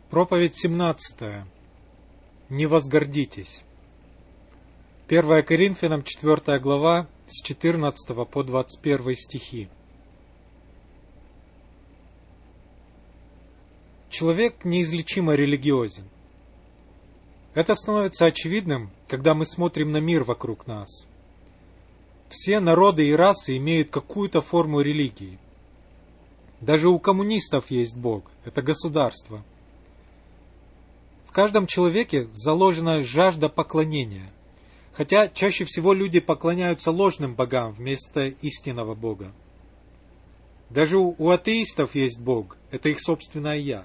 Проповедь 17. Не возгордитесь. 1 Коринфянам 4 глава с 14 по 21 стихи. Человек неизлечимо религиозен. Это становится очевидным, когда мы смотрим на мир вокруг нас. Все народы и расы имеют какую-то форму религии. Даже у коммунистов есть Бог, это государство. В каждом человеке заложена жажда поклонения, хотя чаще всего люди поклоняются ложным богам вместо истинного Бога. Даже у атеистов есть Бог, это их собственное «я».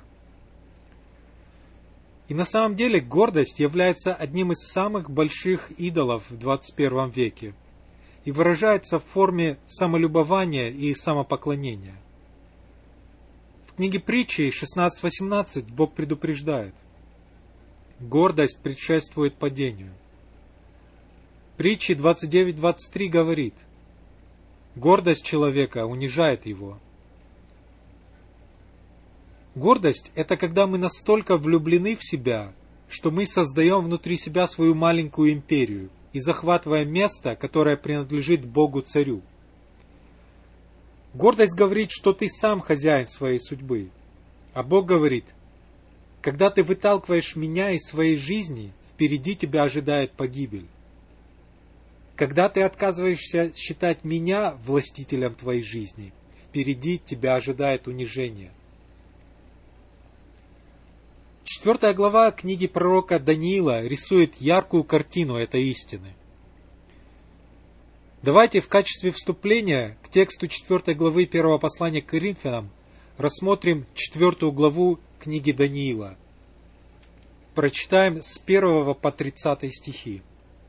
И на самом деле гордость является одним из самых больших идолов в 21 веке и выражается в форме самолюбования и самопоклонения. В книге Притчи 16:18 Бог предупреждает: гордость предшествует падению. Притчи 29:23 говорит: гордость человека унижает его. Гордость – это когда мы настолько влюблены в себя, что мы создаем внутри себя свою маленькую империю и захватываем место, которое принадлежит Богу-царю. Гордость говорит, что ты сам хозяин своей судьбы, а Бог говорит: когда ты выталкиваешь меня из своей жизни, впереди тебя ожидает погибель. Когда ты отказываешься считать меня властителем твоей жизни, впереди тебя ожидает унижение. 4 глава книги пророка Даниила рисует яркую картину этой истины. Давайте в качестве вступления к тексту 4 главы 1 послания к Коринфянам рассмотрим 4 главу книги Даниила. Прочитаем с 1 по 30 стихи.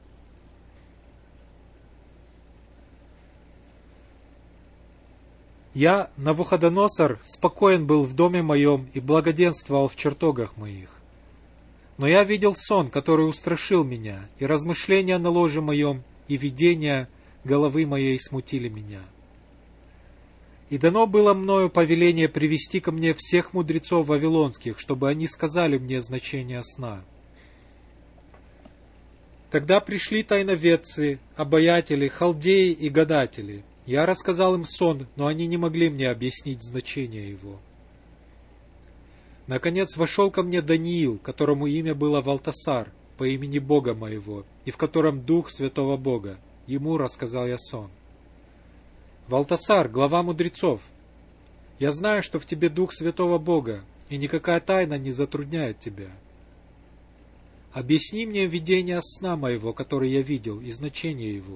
«Я, Навуходоносор, спокоен был в доме моем и благоденствовал в чертогах моих. Но я видел сон, который устрашил меня, и размышления на ложе моем, и видения головы моей смутили меня. И дано было мною повеление привести ко мне всех мудрецов вавилонских, чтобы они сказали мне значение сна. Тогда пришли тайноведцы, обаятели, халдеи и гадатели. Я рассказал им сон, но они не могли мне объяснить значение его. Наконец вошел ко мне Даниил, которому имя было Валтасар, по имени Бога моего, и в котором Дух Святого Бога. Ему рассказал я сон. Валтасар, глава мудрецов, я знаю, что в тебе Дух Святого Бога, и никакая тайна не затрудняет тебя. Объясни мне видение сна моего, который я видел, и значение его.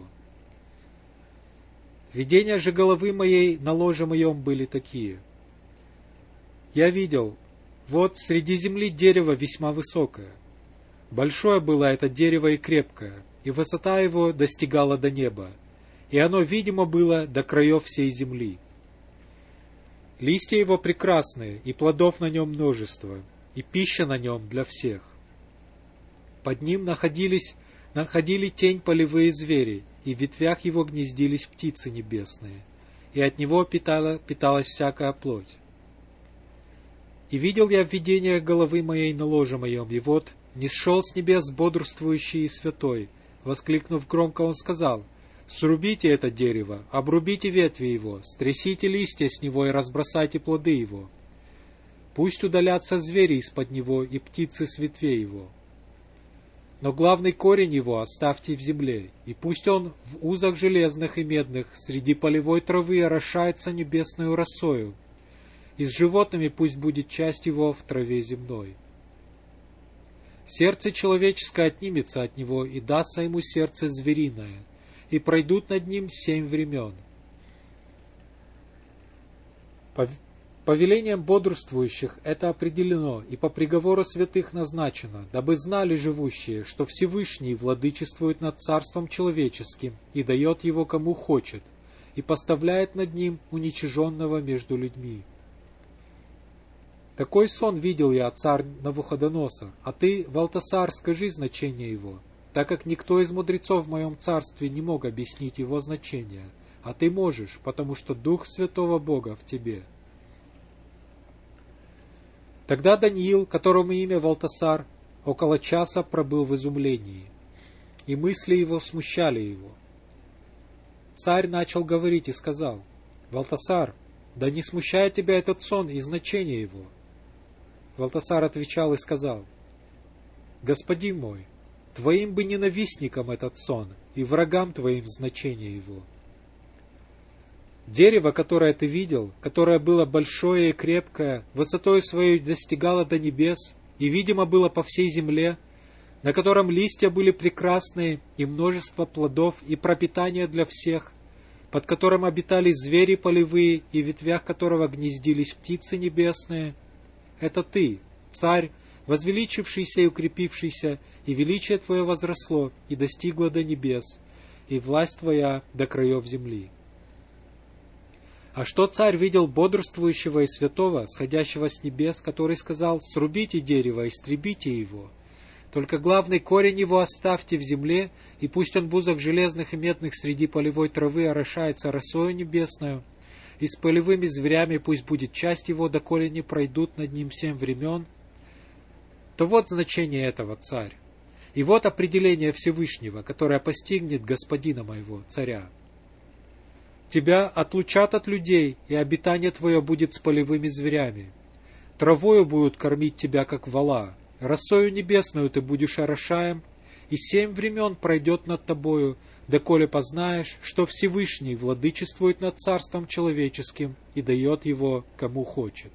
Видения же головы моей на ложе моем были такие. Я видел, вот среди земли дерево весьма высокое. Большое было это дерево и крепкое, и высота его достигала до неба, и оно видимо было до краев всей земли. Листья его прекрасные, и плодов на нем множество, и пища на нем для всех. Под ним находили тень полевые звери, и в ветвях его гнездились птицы небесные, и от него питалась всякая плоть. И видел я в видениях головы моей на ложе моем, и вот нисшел с небес бодрствующий и святой. Воскликнув громко, он сказал: «Срубите это дерево, обрубите ветви его, стрясите листья с него и разбросайте плоды его. Пусть удалятся звери из-под него и птицы с ветвей его. Но главный корень его оставьте в земле, и пусть он в узах железных и медных среди полевой травы орошается небесною росою, и с животными пусть будет часть его в траве земной. Сердце человеческое отнимется от него, и дастся ему сердце звериное, и пройдут над ним 7 времен. Повелением бодрствующих это определено, и по приговору святых назначено, дабы знали живущие, что Всевышний владычествует над царством человеческим и дает его кому хочет, и поставляет над ним уничиженного между людьми. Такой сон видел я, царь Навуходоносор, а ты, Валтасар, скажи значение его, так как никто из мудрецов в моем царстве не мог объяснить его значение, а ты можешь, потому что Дух Святого Бога в тебе». Тогда Даниил, которому имя Валтасар, около часа пробыл в изумлении, и мысли его смущали его. Царь начал говорить и сказал: «Валтасар, да не смущает тебя этот сон и значение его». Валтасар отвечал и сказал: «Господин мой, твоим бы ненавистникам этот сон, и врагам твоим значение его. Дерево, которое ты видел, которое было большое и крепкое, высотой своей достигало до небес, и видимо было по всей земле, на котором листья были прекрасные, и множество плодов, и пропитание для всех, под которым обитали звери полевые, и в ветвях которого гнездились птицы небесные. Это ты, царь, возвеличившийся и укрепившийся, и величие твое возросло, и достигло до небес, и власть твоя до краев земли. А что царь видел бодрствующего и святого, сходящего с небес, который сказал: «Срубите дерево, истребите его, только главный корень его оставьте в земле, и пусть он в узах железных и медных среди полевой травы орошается росою небесною, и с полевыми зверями пусть будет часть его, доколе не пройдут над ним 7 времен», то вот значение этого, царь. И вот определение Всевышнего, которое постигнет господина моего, царя. Тебя отлучат от людей, и обитание твое будет с полевыми зверями. Травою будут кормить тебя, как вола, росою небесною ты будешь орошаем, и 7 времен пройдет над тобою, доколе познаешь, что Всевышний владычествует над царством человеческим и дает его, кому хочет.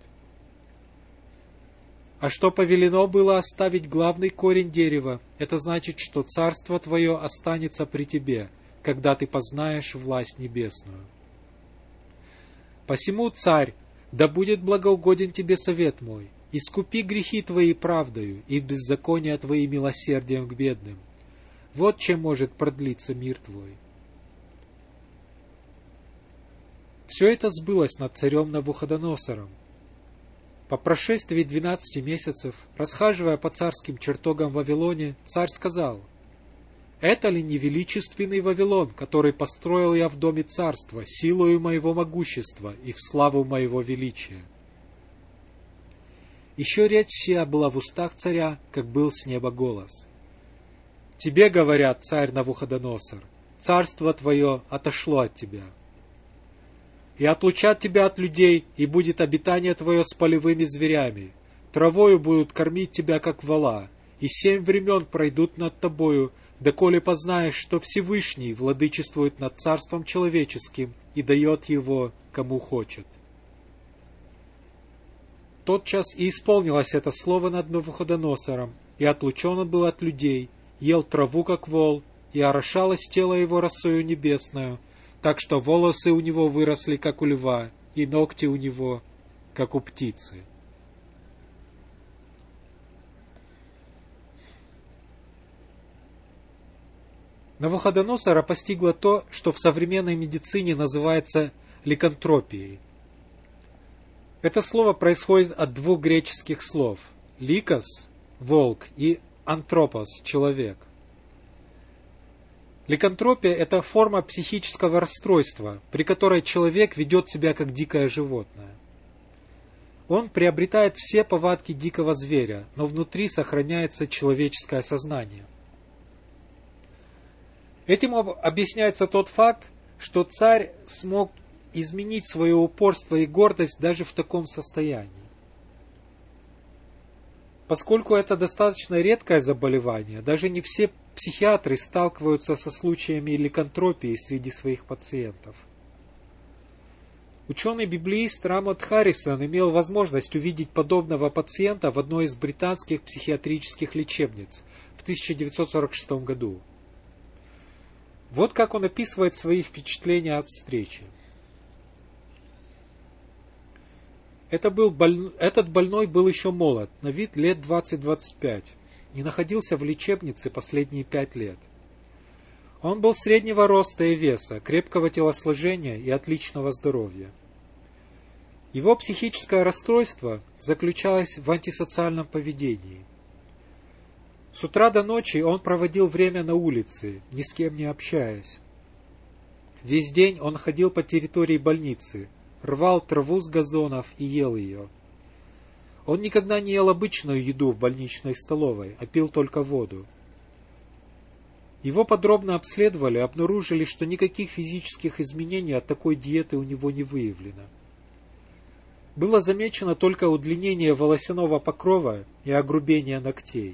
А что повелено было оставить главный корень дерева, это значит, что царство твое останется при тебе, когда ты познаешь власть небесную. Посему, царь, да будет благоугоден тебе совет мой, искупи грехи твои правдою и беззакония твои милосердием к бедным. Вот чем может продлиться мир твой. Все это сбылось над царем Навуходоносором. По прошествии 12 месяцев, расхаживая по царским чертогам в Вавилоне, царь сказал: «Это ли не величественный Вавилон, который построил я в доме царства, силою моего могущества и в славу моего величия?» Еще речь сия была в устах царя, как был с неба голос. «Тебе, говорят, царь Навуходоносор, царство твое отошло от тебя. И отлучат тебя от людей, и будет обитание твое с полевыми зверями. Травою будут кормить тебя, как вола, и 7 времен пройдут над тобою, доколе познаешь, что Всевышний владычествует над царством человеческим и дает его, кому хочет». Тотчас и исполнилось это слово над Навуходоносором, и отлучен он был от людей, ел траву, как вол, и орошалось тело его росою небесною, так что волосы у него выросли, как у льва, и ногти у него, как у птицы. Навуходоносора постигло то, что в современной медицине называется ликантропией. Это слово происходит от 2 греческих слов – ликос – волк и антропос – человек. Ликантропия – это форма психического расстройства, при которой человек ведет себя как дикое животное. Он приобретает все повадки дикого зверя, но внутри сохраняется человеческое сознание. Этим объясняется тот факт, что царь смог изменить свое упорство и гордость даже в таком состоянии. Поскольку это достаточно редкое заболевание, даже не все психиатры сталкиваются со случаями ликантропии среди своих пациентов. Ученый-библеист Рамот Харрисон имел возможность увидеть подобного пациента в одной из британских психиатрических лечебниц в 1946 году. Вот как он описывает свои впечатления от встречи. Этот больной был еще молод, на вид лет 20-25, и находился в лечебнице последние 5 лет. Он был среднего роста и веса, крепкого телосложения и отличного здоровья. Его психическое расстройство заключалось в антисоциальном поведении. С утра до ночи он проводил время на улице, ни с кем не общаясь. Весь день он ходил по территории больницы, рвал траву с газонов и ел ее. Он никогда не ел обычную еду в больничной столовой, а пил только воду. Его подробно обследовали и обнаружили, что никаких физических изменений от такой диеты у него не выявлено. Было замечено только удлинение волосяного покрова и огрубение ногтей.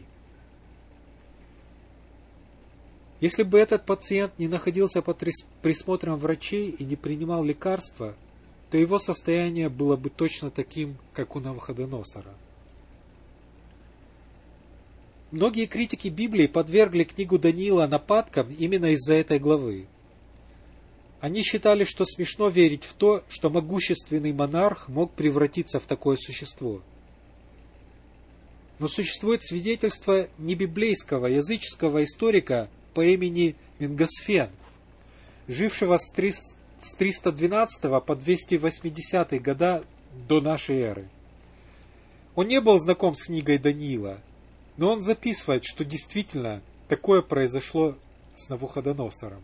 Если бы этот пациент не находился под присмотром врачей и не принимал лекарства, то его состояние было бы точно таким, как у Навуходоносора. Многие критики Библии подвергли книгу Даниила нападкам именно из-за этой главы. Они считали, что смешно верить в то, что могущественный монарх мог превратиться в такое существо. Но существует свидетельство небиблейского языческого историка по имени Менгасфен, жившего с 312 по 280 года до нашей эры. Он не был знаком с книгой Даниила, но он записывает, что действительно такое произошло с Навуходоносором.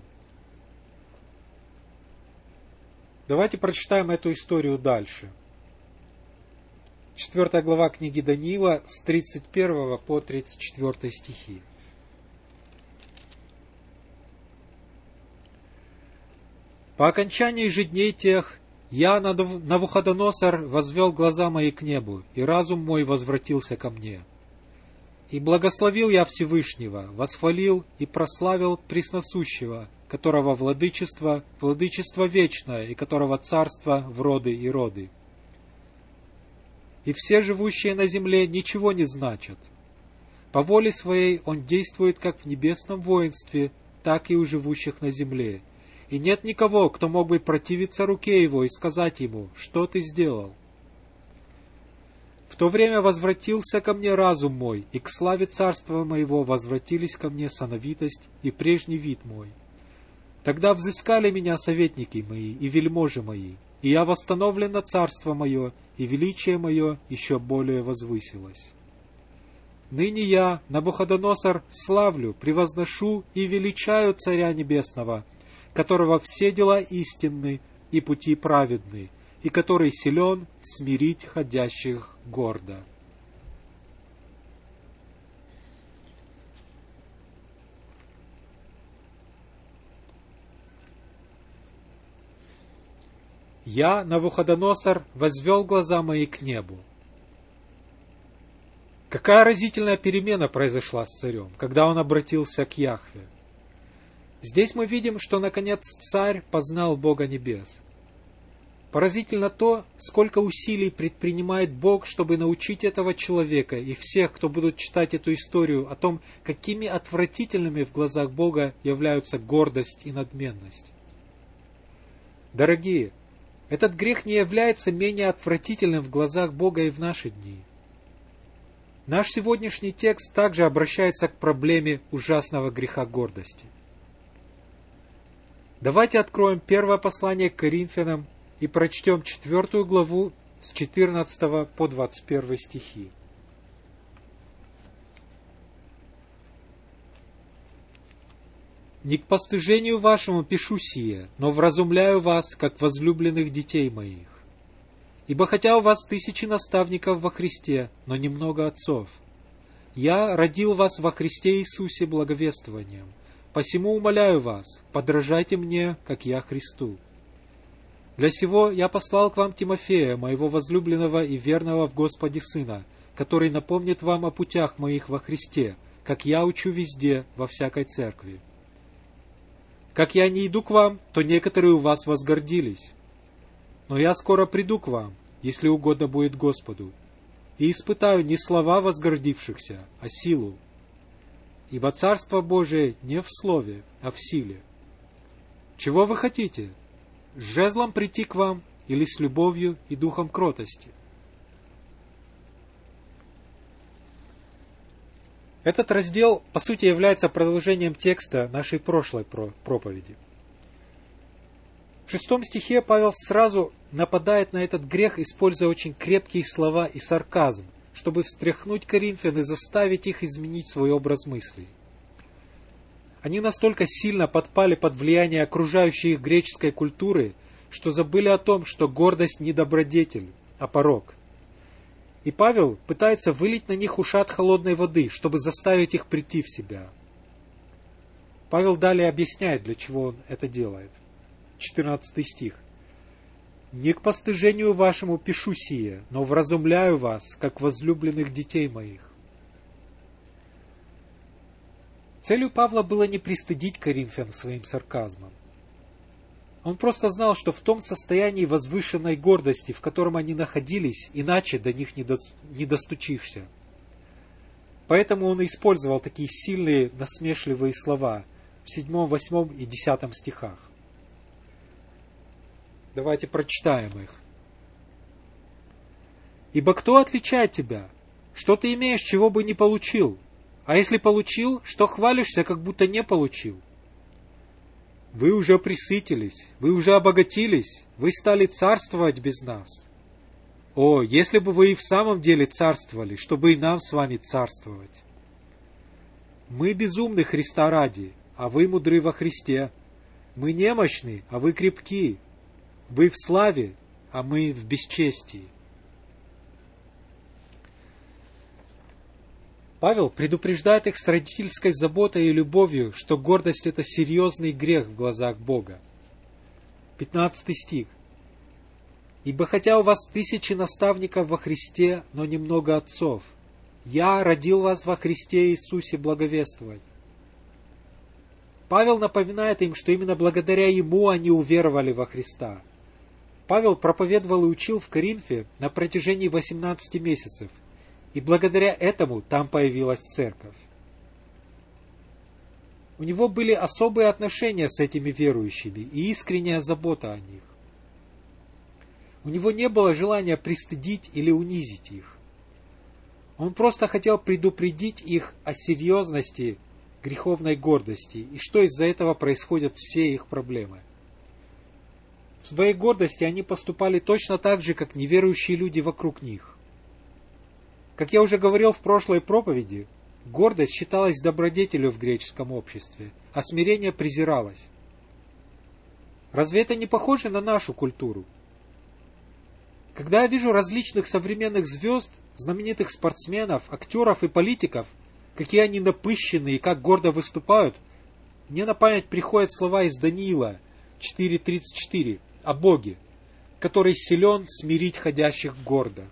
Давайте прочитаем эту историю дальше. 4 глава книги Даниила с 31 по 34 стихи. По окончании же дней тех, я, Навуходоносор, возвел глаза мои к небу, и разум мой возвратился ко мне. И благословил я Всевышнего, восхвалил и прославил Пресносущего, которого владычество вечное, и которого царство в роды и роды. И все живущие на земле ничего не значат. По воле своей он действует как в небесном воинстве, так и у живущих на земле. И нет никого, кто мог бы противиться руке его и сказать ему: что ты сделал? В то время возвратился ко мне разум мой, и к славе царства моего возвратились ко мне сановитость и прежний вид мой. Тогда взыскали меня советники мои и вельможи мои, и я восстановлен на царство мое, и величие мое еще более возвысилось. Ныне я, Навуходоносор, славлю, превозношу и величаю Царя Небесного, которого все дела истинны и пути праведны, и который силен смирить ходящих гордо. Я, Навуходоносор, возвел глаза мои к небу. Какая разительная перемена произошла с царем, когда он обратился к Яхве. Здесь мы видим, что наконец царь познал Бога небес. Поразительно то, сколько усилий предпринимает Бог, чтобы научить этого человека и всех, кто будут читать эту историю, о том, какими отвратительными в глазах Бога являются гордость и надменность. Дорогие, этот грех не является менее отвратительным в глазах Бога и в наши дни. Наш сегодняшний текст также обращается к проблеме ужасного греха гордости. Давайте откроем первое послание к Коринфянам и прочтем 4 главу с 14 по 21 стихи. «Не к постыжению вашему пишу сие, но вразумляю вас, как возлюбленных детей моих. Ибо хотя у вас 1000 наставников во Христе, но немного отцов, я родил вас во Христе Иисусе благовествованием. Посему умоляю вас, подражайте мне, как я Христу. Для сего я послал к вам Тимофея, моего возлюбленного и верного в Господе сына, который напомнит вам о путях моих во Христе, как я учу везде, во всякой церкви. Как я не иду к вам, то некоторые у вас возгордились. Но я скоро приду к вам, если угодно будет Господу, и испытаю не слова возгордившихся, а силу. Ибо Царство Божие не в слове, а в силе. Чего вы хотите? С жезлом прийти к вам или с любовью и духом кротости? Этот раздел, по сути, является продолжением текста нашей прошлой проповеди. В 6 стихе Павел сразу нападает на этот грех, используя очень крепкие слова и сарказм, чтобы встряхнуть коринфян и заставить их изменить свой образ мыслей. Они настолько сильно подпали под влияние окружающей их греческой культуры, что забыли о том, что гордость не добродетель, а порок. И Павел пытается вылить на них ушат холодной воды, чтобы заставить их прийти в себя. Павел далее объясняет, для чего он это делает. 14 стих. «Не к постыжению вашему пишу сие, но вразумляю вас, как возлюбленных детей моих». Целью Павла было не пристыдить коринфян своим сарказмом. Он просто знал, что в том состоянии возвышенной гордости, в котором они находились, иначе до них не достучишься. Поэтому он использовал такие сильные насмешливые слова в 7, 8 и 10 стихах. Давайте прочитаем их. «Ибо кто отличает тебя? Что ты имеешь, чего бы не получил? А если получил, что хвалишься, как будто не получил? Вы уже пресытились, вы уже обогатились, вы стали царствовать без нас. О, если бы вы и в самом деле царствовали, чтобы и нам с вами царствовать. Мы безумны Христа ради, а вы мудры во Христе. Мы немощны, а вы крепки. Вы в славе, а мы в бесчестии». Павел предупреждает их с родительской заботой и любовью, что гордость – это серьезный грех в глазах Бога. 15 стих. «Ибо хотя у вас 1000 наставников во Христе, но немного отцов, я родил вас во Христе Иисусе благовествовать». Павел напоминает им, что именно благодаря ему они уверовали во Христа. Павел проповедовал и учил в Коринфе на протяжении 18 месяцев, и благодаря этому там появилась церковь. У него были особые отношения с этими верующими и искренняя забота о них. У него не было желания пристыдить или унизить их. Он просто хотел предупредить их о серьезности греховной гордости и что из-за этого происходят все их проблемы. В своей гордости они поступали точно так же, как неверующие люди вокруг них. Как я уже говорил в прошлой проповеди, гордость считалась добродетелью в греческом обществе, а смирение презиралось. Разве это не похоже на нашу культуру? Когда я вижу различных современных звезд, знаменитых спортсменов, актеров и политиков, какие они напыщенные и как гордо выступают, мне на память приходят слова из Даниила 4:34 о Боге, который силен смирить ходящих гордо.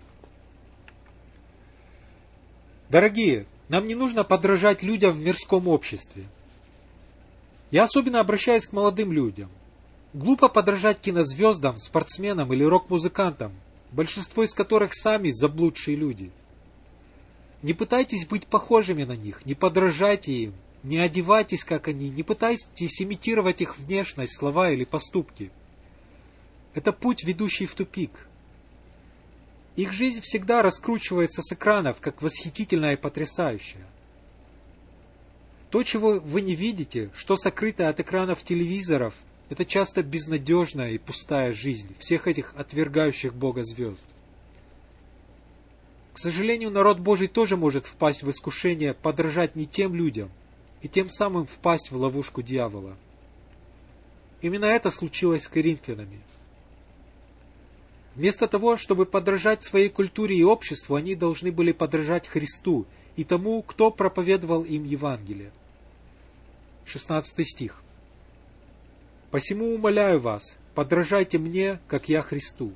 Дорогие, нам не нужно подражать людям в мирском обществе. Я особенно обращаюсь к молодым людям. Глупо подражать кинозвездам, спортсменам или рок-музыкантам, большинство из которых сами заблудшие люди. Не пытайтесь быть похожими на них, не подражайте им, не одевайтесь, как они, не пытайтесь имитировать их внешность, слова или поступки. Это путь, ведущий в тупик. Их жизнь всегда раскручивается с экранов, как восхитительная и потрясающая. То, чего вы не видите, что сокрыто от экранов телевизоров, это часто безнадежная и пустая жизнь всех этих отвергающих Бога звезд. К сожалению, народ Божий тоже может впасть в искушение подражать не тем людям и тем самым впасть в ловушку дьявола. Именно это случилось с коринфянами. Вместо того, чтобы подражать своей культуре и обществу, они должны были подражать Христу и тому, кто проповедовал им Евангелие. 16 стих. «Посему умоляю вас, подражайте мне, как я Христу».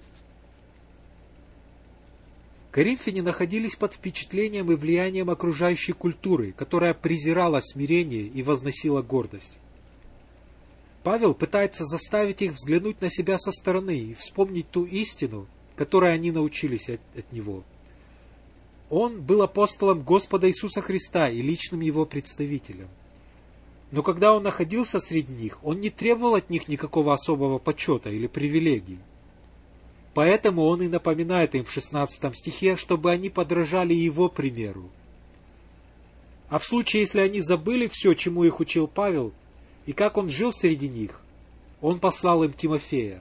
Коринфяне находились под впечатлением и влиянием окружающей культуры, которая презирала смирение и возносила гордость. Павел пытается заставить их взглянуть на себя со стороны и вспомнить ту истину, которой они научились от него. Он был апостолом Господа Иисуса Христа и личным его представителем. Но когда он находился среди них, он не требовал от них никакого особого почета или привилегий. Поэтому он и напоминает им в 16 стихе, чтобы они подражали его примеру. А в случае, если они забыли все, чему их учил Павел, и как он жил среди них, он послал им Тимофея.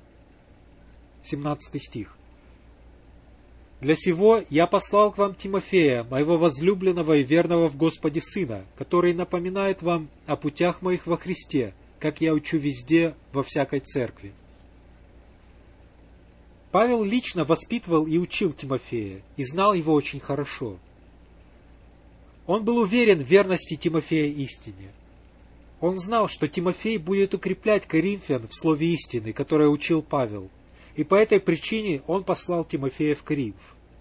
17 стих. «Для сего я послал к вам Тимофея, моего возлюбленного и верного в Господе сына, который напоминает вам о путях моих во Христе, как я учу везде, во всякой церкви». Павел лично воспитывал и учил Тимофея, и знал его очень хорошо. Он был уверен в верности Тимофея истине. Он знал, что Тимофей будет укреплять коринфян в слове истины, которое учил Павел, и по этой причине он послал Тимофея в Коринф.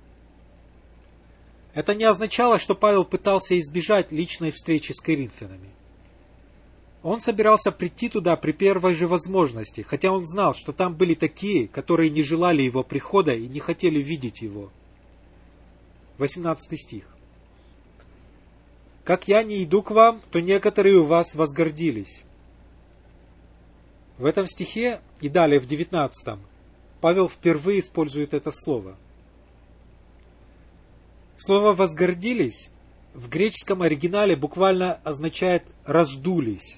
Это не означало, что Павел пытался избежать личной встречи с коринфянами. Он собирался прийти туда при первой же возможности, хотя он знал, что там были такие, которые не желали его прихода и не хотели видеть его. 18 стих. «Как я не иду к вам, то некоторые у вас возгордились». В этом стихе и далее в 19 Павел впервые использует это слово. Слово «возгордились» в греческом оригинале буквально означает «раздулись».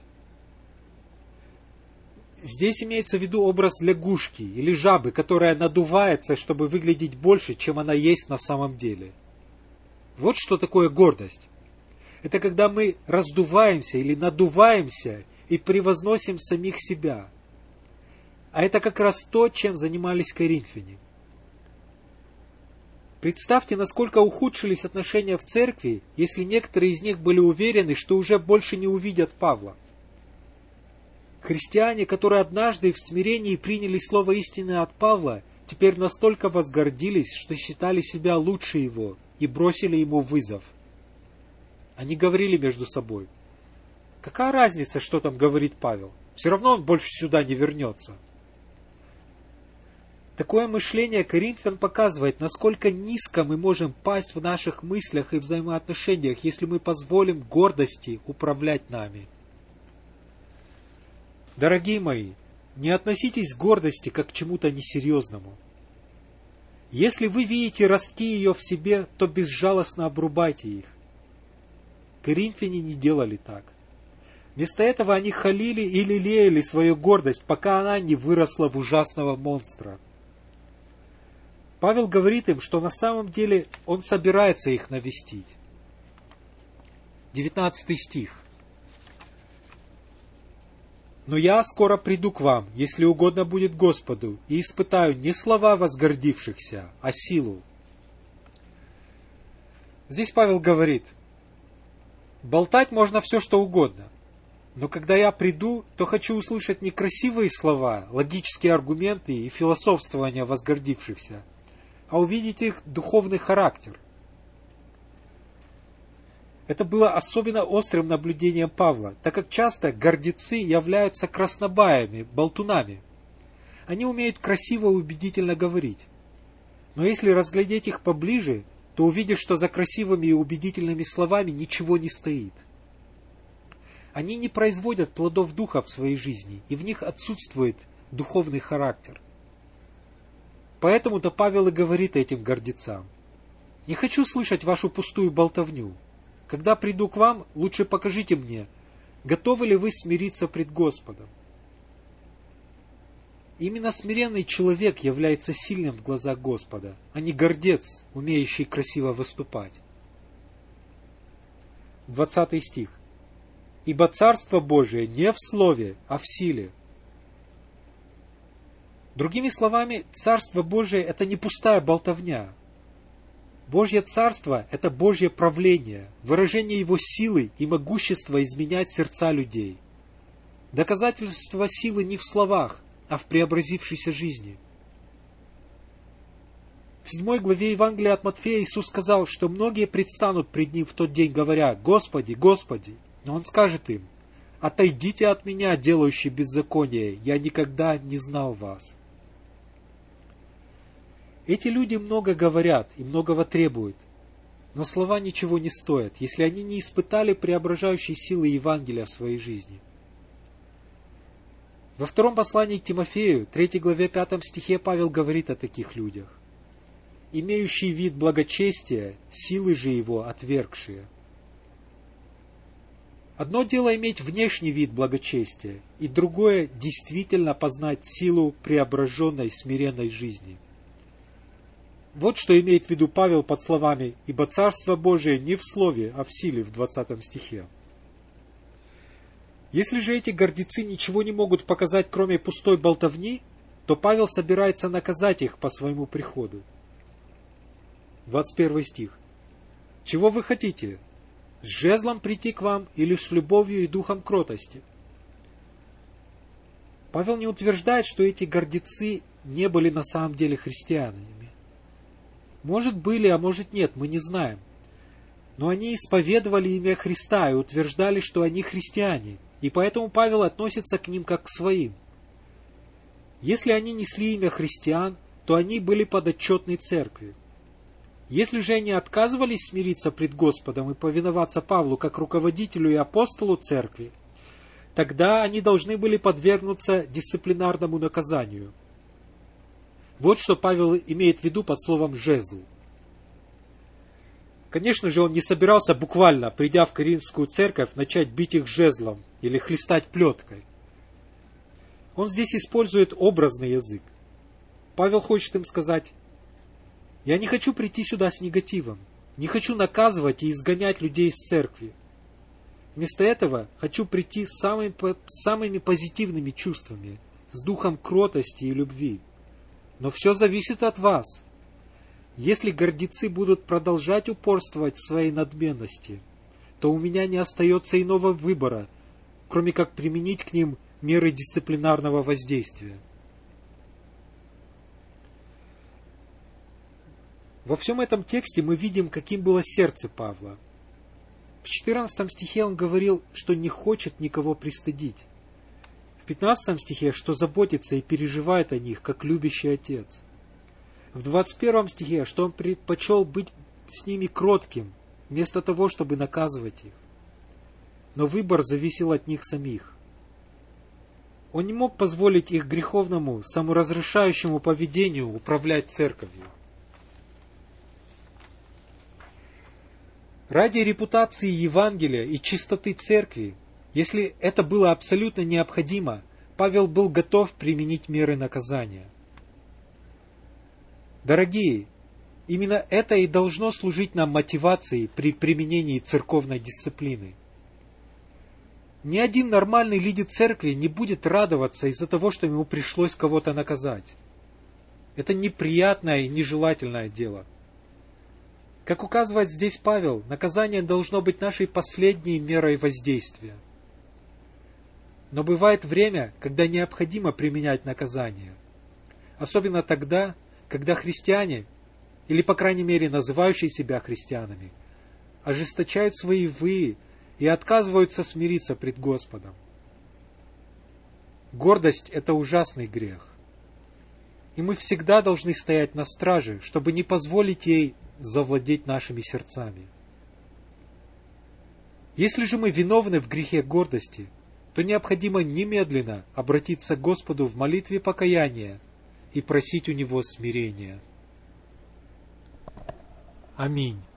Здесь имеется в виду образ лягушки или жабы, которая надувается, чтобы выглядеть больше, чем она есть на самом деле. Вот что такое гордость. Это когда мы раздуваемся или надуваемся и превозносим самих себя. А это как раз то, чем занимались коринфяне. Представьте, насколько ухудшились отношения в церкви, если некоторые из них были уверены, что уже больше не увидят Павла. Христиане, которые однажды в смирении приняли слово истины от Павла, теперь настолько возгордились, что считали себя лучше его и бросили ему вызов. Они говорили между собой: «Какая разница, что там говорит Павел? Все равно он больше сюда не вернется». Такое мышление коринфян показывает, насколько низко мы можем пасть в наших мыслях и взаимоотношениях, если мы позволим гордости управлять нами. Дорогие мои, не относитесь к гордости как к чему-то несерьезному. Если вы видите ростки ее в себе, то безжалостно обрубайте их. Коринфяне не делали так. Вместо этого они халили и лелеяли свою гордость, пока она не выросла в ужасного монстра. Павел говорит им, что на самом деле он собирается их навестить. 19 стих. «Но я скоро приду к вам, если угодно будет Господу, и испытаю не слова возгордившихся, а силу». Здесь Павел говорит: болтать можно все, что угодно, но когда я приду, то хочу услышать не красивые слова, логические аргументы и философствования возгордившихся, а увидеть их духовный характер. Это было особенно острым наблюдением Павла, так как часто гордецы являются краснобаями, болтунами. Они умеют красиво и убедительно говорить. Но если разглядеть их поближе, то увидишь, что за красивыми и убедительными словами ничего не стоит. Они не производят плодов духа в своей жизни, и в них отсутствует духовный характер. Поэтому-то Павел и говорит этим гордецам: «Не хочу слышать вашу пустую болтовню. Когда приду к вам, лучше покажите мне, готовы ли вы смириться пред Господом». Именно смиренный человек является сильным в глазах Господа, а не гордец, умеющий красиво выступать. 20 стих. «Ибо Царство Божие не в слове, а в силе». Другими словами, Царство Божие – это не пустая болтовня. Божье Царство – это Божье правление, выражение Его силы и могущества изменять сердца людей. Доказательство силы не в словах, а в преобразившейся жизни. В 7 главе Евангелия от Матфея Иисус сказал, что многие предстанут пред Ним в тот день, говоря: «Господи, Господи!» Но Он скажет им: «Отойдите от Меня, делающие беззаконие, я никогда не знал вас». Эти люди много говорят и многого требуют, но слова ничего не стоят, если они не испытали преображающей силы Евангелия в своей жизни. Во втором послании к Тимофею, 3 главе 5 стихе, Павел говорит о таких людях: «Имеющий вид благочестия, силы же его отвергшие». Одно дело иметь внешний вид благочестия, и другое – действительно познать силу преображенной смиренной жизни. Вот что имеет в виду Павел под словами «Ибо Царство Божие не в слове, а в силе» в 20 стихе. Если же эти гордецы ничего не могут показать, кроме пустой болтовни, то Павел собирается наказать их по своему приходу. 21 стих. «Чего вы хотите? С жезлом прийти к вам или с любовью и духом кротости?» Павел не утверждает, что эти гордецы не были на самом деле христианами. Может, были, а может, нет, мы не знаем. Но они исповедовали имя Христа и утверждали, что они христиане, и поэтому Павел относится к ним как к своим. Если они несли имя христиан, то они были подотчетны церкви. Если же они отказывались смириться пред Господом и повиноваться Павлу как руководителю и апостолу церкви, тогда они должны были подвергнуться дисциплинарному наказанию. Вот что Павел имеет в виду под словом «жезл». Конечно же, он не собирался буквально, придя в Коринфскую церковь, начать бить их жезлом или хлестать плеткой. Он здесь использует образный язык. Павел хочет им сказать: «Я не хочу прийти сюда с негативом, не хочу наказывать и изгонять людей из церкви. Вместо этого хочу прийти с самыми позитивными чувствами, с духом кротости и любви. Но все зависит от вас. Если гордецы будут продолжать упорствовать в своей надменности, то у меня не остается иного выбора, кроме как применить к ним меры дисциплинарного воздействия». Во всем этом тексте мы видим, каким было сердце Павла. В 14 стихе он говорил, что не хочет никого пристыдить. В 15 стихе, что заботится и переживает о них, как любящий отец. В 21 стихе, что он предпочел быть с ними кротким, вместо того, чтобы наказывать их. Но выбор зависел от них самих. Он не мог позволить их греховному, саморазрушающему поведению управлять церковью. Ради репутации Евангелия и чистоты церкви, если это было абсолютно необходимо, Павел был готов применить меры наказания. Дорогие, именно это и должно служить нам мотивацией при применении церковной дисциплины. Ни один нормальный лидер церкви не будет радоваться из-за того, что ему пришлось кого-то наказать. Это неприятное и нежелательное дело. Как указывает здесь Павел, наказание должно быть нашей последней мерой воздействия. Но бывает время, когда необходимо применять наказание. Особенно тогда, когда христиане, или по крайней мере называющие себя христианами, ожесточают свои «вы» и отказываются смириться пред Господом. Гордость – это ужасный грех. И мы всегда должны стоять на страже, чтобы не позволить ей завладеть нашими сердцами. Если же мы виновны в грехе гордости, то необходимо немедленно обратиться к Господу в молитве покаяния и просить у Него смирения. Аминь.